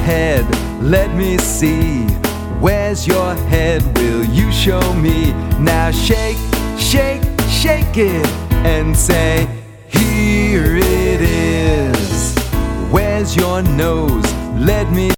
head? Let me see. Where's your head? Will you show me? Now shake, shake, shake it and say, here it is. Where's your nose? Let me